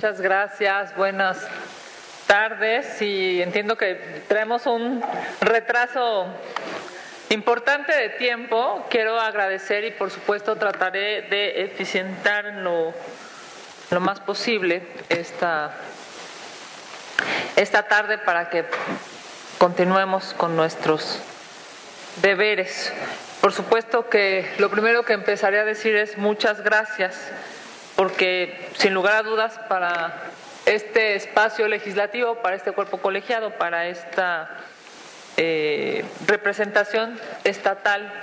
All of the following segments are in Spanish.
Muchas gracias, buenas tardes, y entiendo que traemos un retraso importante de tiempo. Quiero agradecer y por supuesto trataré de eficientar en lo más posible esta tarde para que continuemos con nuestros deberes. Por supuesto que lo primero que empezaré a decir es muchas gracias, porque sin lugar a dudas para este espacio legislativo, para este cuerpo colegiado, para esta representación estatal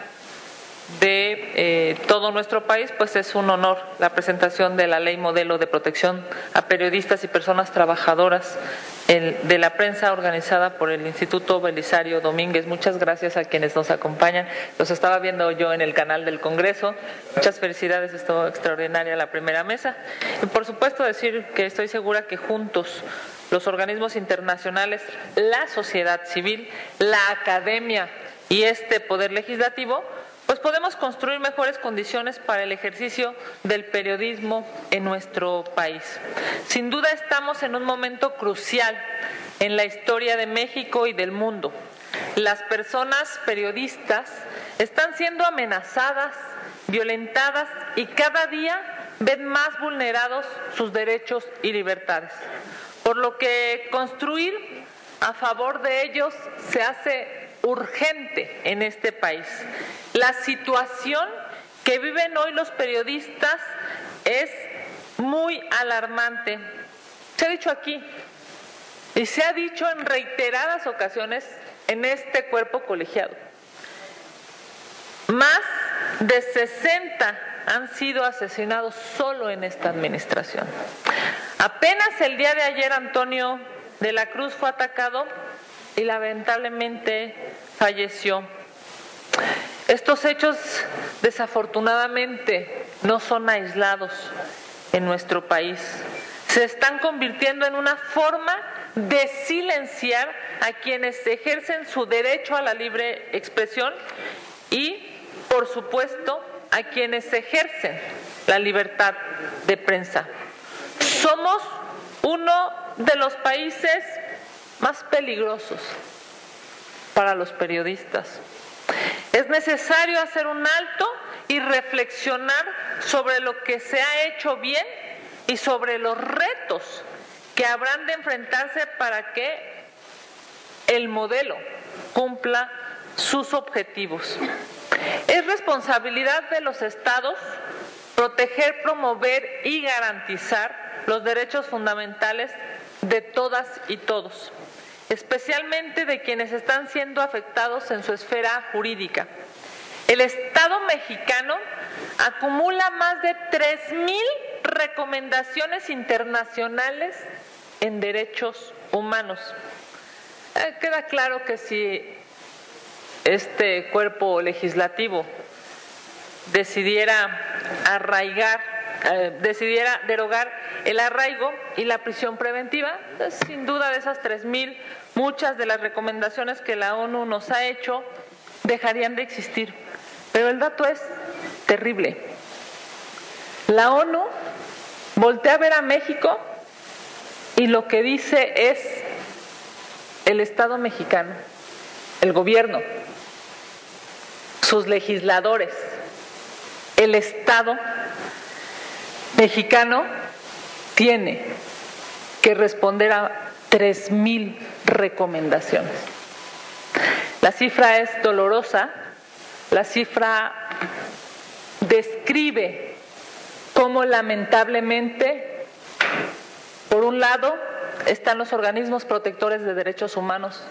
de todo nuestro país, pues es un honor la presentación de la Ley Modelo de Protección a Periodistas y Personas Trabajadoras de la Prensa, organizada por el Instituto Belisario Domínguez. Muchas gracias a quienes nos acompañan. Los estaba viendo yo en el canal del Congreso. Muchas felicidades, estuvo extraordinaria la primera mesa. Y por supuesto decir que estoy segura que juntos los organismos internacionales, la sociedad civil, la academia y este poder legislativo, pues podemos construir mejores condiciones para el ejercicio del periodismo en nuestro país. Sin duda estamos en un momento crucial en la historia de México y del mundo. Las personas periodistas están siendo amenazadas, violentadas y cada día ven más vulnerados sus derechos y libertades. Por lo que construir a favor de ellos se hace urgente en este país. La situación que viven hoy los periodistas es muy alarmante. Se ha dicho aquí y se ha dicho en reiteradas ocasiones en este cuerpo colegiado. Más de 60 han sido asesinados solo en esta administración. Apenas el día de ayer Antonio de la Cruz fue atacado y lamentablemente falleció. Estos hechos desafortunadamente no son aislados en nuestro país. Se están convirtiendo en una forma de silenciar a quienes ejercen su derecho a la libre expresión y, por supuesto, a quienes ejercen la libertad de prensa. Somos uno de los países más peligrosos para los periodistas. Es necesario hacer un alto y reflexionar sobre lo que se ha hecho bien y sobre los retos que habrán de enfrentarse para que el modelo cumpla sus objetivos. Es responsabilidad de los estados proteger, promover y garantizar los derechos fundamentales de todas y todos, especialmente de quienes están siendo afectados en su esfera jurídica. El Estado mexicano acumula más de 3,000 recomendaciones internacionales en derechos humanos. Queda claro que si este cuerpo legislativo decidiera derogar el arraigo y la prisión preventiva, sin duda de esas 3,000, muchas de las recomendaciones que la ONU nos ha hecho dejarían de existir. Pero el dato es terrible. La ONU voltea a ver a México y lo que dice es el Estado mexicano, el gobierno, sus legisladores, el Estado mexicano tiene que responder a 3,000 recomendaciones. La cifra es dolorosa, la cifra describe cómo lamentablemente, por un lado, están los organismos protectores de derechos humanos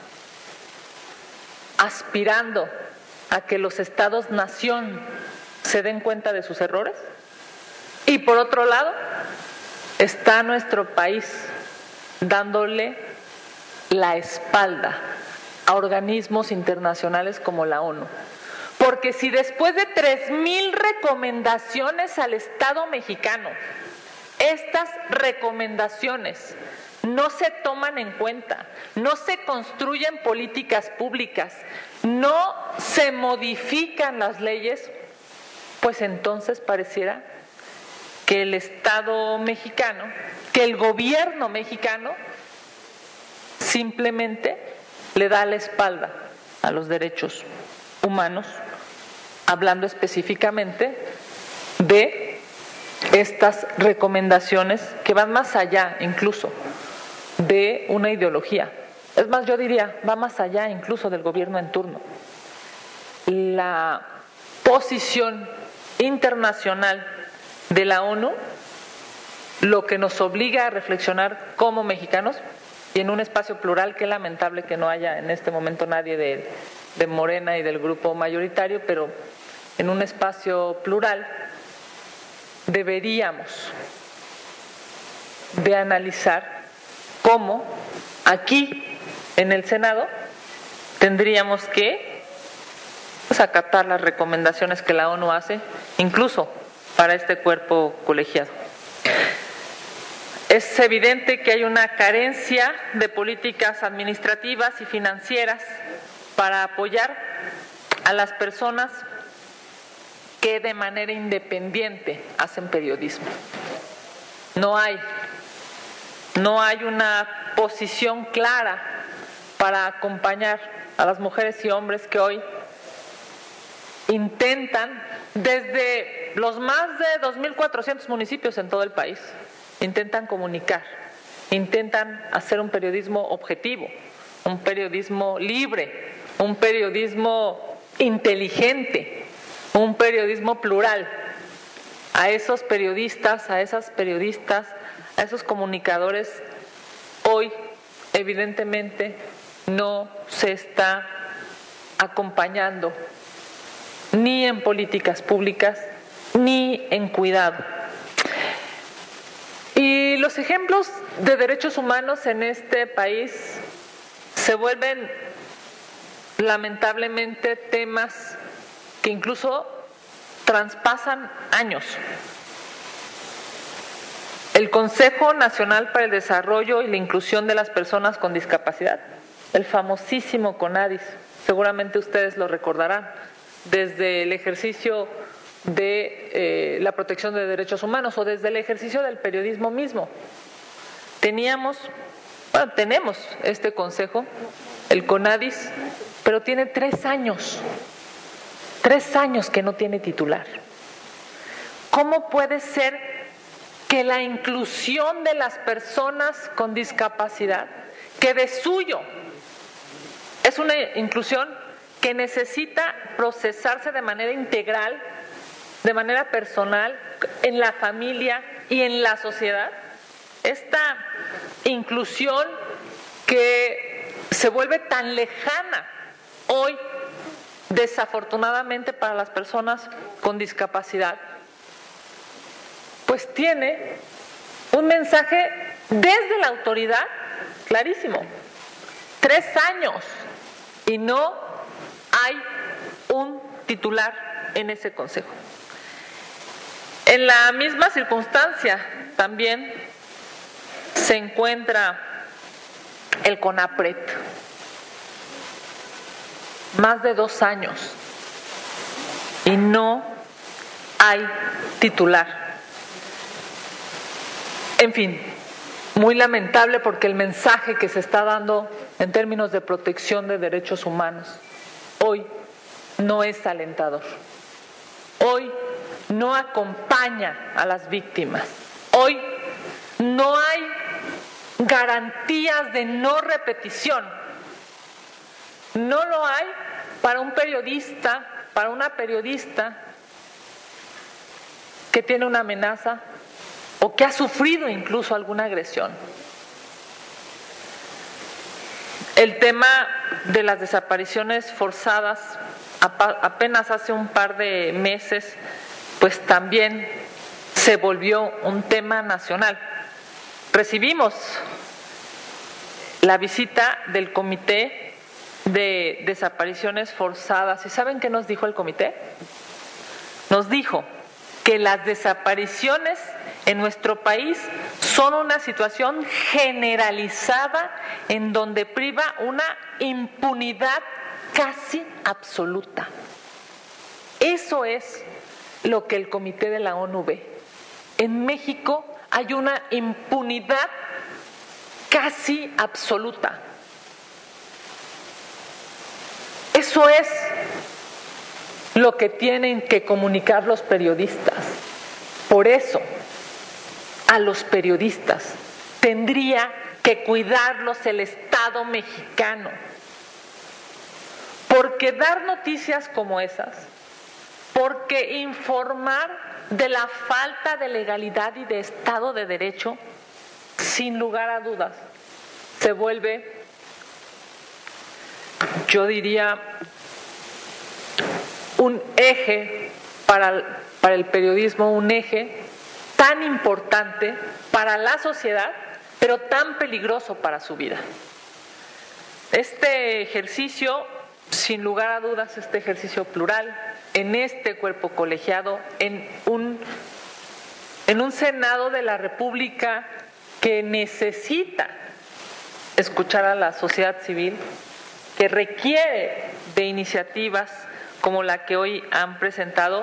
aspirando a que los estados-nación se den cuenta de sus errores, y por otro lado está nuestro país dándole la espalda a organismos internacionales como la ONU. Porque si después de 3,000 recomendaciones al Estado mexicano, estas recomendaciones no se toman en cuenta, no se construyen políticas públicas, no se modifican las leyes, pues entonces pareciera que el Estado mexicano, que el gobierno mexicano simplemente le da la espalda a los derechos humanos, hablando específicamente de estas recomendaciones que van más allá incluso de una ideología. Es más, yo diría, va más allá incluso del gobierno en turno. La posición internacional de la ONU, lo que nos obliga a reflexionar como mexicanos, y en un espacio plural, qué lamentable que no haya en este momento nadie de Morena y del grupo mayoritario, pero en un espacio plural deberíamos de analizar cómo aquí en el Senado tendríamos que acatar las recomendaciones que la ONU hace, incluso para este cuerpo colegiado. Es evidente que hay una carencia de políticas administrativas y financieras para apoyar a las personas que de manera independiente hacen periodismo. No hay una posición clara para acompañar a las mujeres y hombres que hoy intentan, desde los más de 2.400 municipios en todo el país, intentan comunicar, intentan hacer un periodismo objetivo, un periodismo libre, un periodismo inteligente, un periodismo plural. A esos periodistas, a esas periodistas, a esos comunicadores, hoy evidentemente no se está acompañando ni en políticas públicas ni en cuidado. Y los ejemplos de derechos humanos en este país se vuelven lamentablemente temas que incluso traspasan años. El Consejo Nacional para el Desarrollo y la Inclusión de las Personas con Discapacidad, el famosísimo CONADIS, seguramente ustedes lo recordarán, desde el ejercicio de la protección de derechos humanos o desde el ejercicio del periodismo mismo. Tenemos este consejo, el CONADIS, pero tiene 3 años que no tiene titular. ¿Cómo puede ser que la inclusión de las personas con discapacidad, que de suyo es una inclusión que necesita procesarse de manera integral, de manera personal, en la familia y en la sociedad, esta inclusión que se vuelve tan lejana hoy, desafortunadamente para las personas con discapacidad, pues tiene un mensaje desde la autoridad clarísimo? 3 años y no hay un titular en ese consejo. En la misma circunstancia también se encuentra el CONAPRED. Más de 2 años y no hay titular. En fin, muy lamentable porque el mensaje que se está dando en términos de protección de derechos humanos hoy no es alentador. Hoy no acompaña a las víctimas. Hoy no hay garantías de no repetición. No lo hay para un periodista, para una periodista que tiene una amenaza o que ha sufrido incluso alguna agresión. El tema de las desapariciones forzadas, apenas hace un par de meses, pues también se volvió un tema nacional. Recibimos la visita del Comité de Desapariciones Forzadas. ¿Y saben qué nos dijo el comité? Nos dijo que las desapariciones en nuestro país son una situación generalizada en donde priva una impunidad casi absoluta. Eso es lo que el Comité de la ONU ve. En México hay una impunidad casi absoluta. Eso es lo que tienen que comunicar los periodistas. Por eso, a los periodistas tendría que cuidarlos el Estado mexicano. Porque dar noticias como esas, porque informar de la falta de legalidad y de Estado de Derecho, sin lugar a dudas, se vuelve, yo diría, un eje para el periodismo, un eje tan importante para la sociedad, pero tan peligroso para su vida. Este ejercicio, sin lugar a dudas, este ejercicio plural, en este cuerpo colegiado, en un Senado de la República que necesita escuchar a la sociedad civil, que requiere de iniciativas como la que hoy han presentado,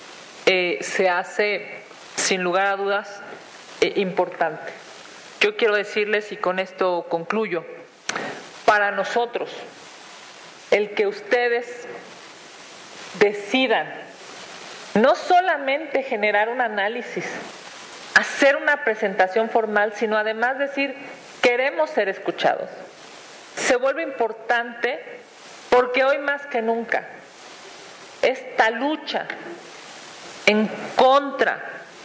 se hace, sin lugar a dudas, importante. Yo quiero decirles, y con esto concluyo, para nosotros, el que ustedes decidan no solamente generar un análisis, hacer una presentación formal, sino además decir, queremos ser escuchados, se vuelve importante porque hoy más que nunca esta lucha en contra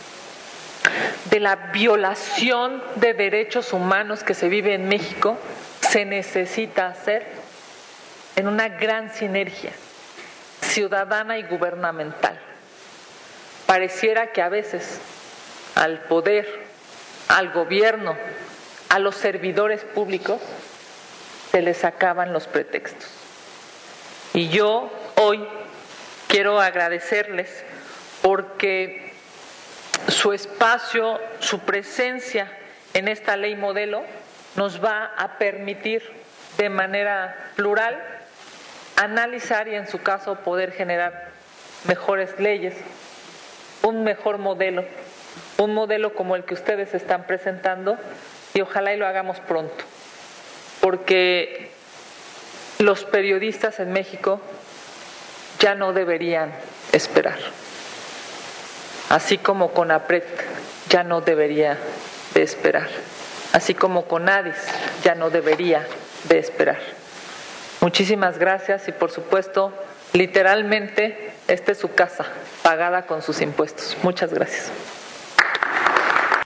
de la violación de derechos humanos que se vive en México se necesita hacer en una gran sinergia ciudadana y gubernamental. Pareciera que a veces al poder, al gobierno, a los servidores públicos se les acaban los pretextos. Y yo hoy quiero agradecerles porque su espacio, su presencia en esta ley modelo nos va a permitir de manera plural analizar y en su caso poder generar mejores leyes, un mejor modelo, un modelo como el que ustedes están presentando, y ojalá y lo hagamos pronto, porque los periodistas en México ya no deberían esperar. Así como CONAPRED ya no debería de esperar. Así como CONADIS ya no debería de esperar. Muchísimas gracias y por supuesto, literalmente, esta es su casa, pagada con sus impuestos. Muchas gracias.